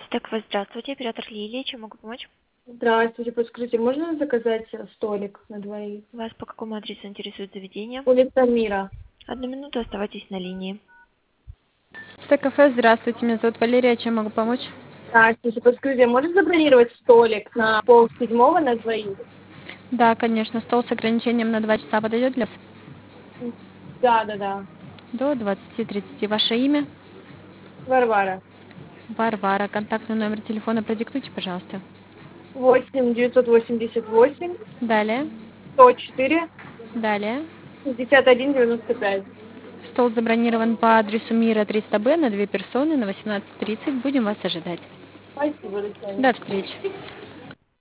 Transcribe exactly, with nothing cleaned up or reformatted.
Так, вы здравствуйте, оператор Лилия, чем могу помочь? Здравствуйте, подскажите, можно заказать э, столик на двоих? Вас по какому адресу интересует заведение? Улица Мира. Одну минуту, оставайтесь на линии. Т-кафе, здравствуйте, меня зовут Валерия, чем могу помочь? Здравствуйте, подскажите, можно забронировать столик на пол седьмого на двоих? Да, конечно, стол с ограничением на два часа подойдет для вас? М, Да, да, да. До двадцати тридцати. Ваше имя? Варвара. Варвара. Контактный номер телефона продиктуйте, пожалуйста. Восемь девятьсот восемьдесят восемь Далее. сто четыре Далее. шестьдесят один девяносто пять. Стол забронирован по адресу Мира триста Б на две персоны на восемнадцать тридцать. Будем вас ожидать. Спасибо, до свидания. До встречи.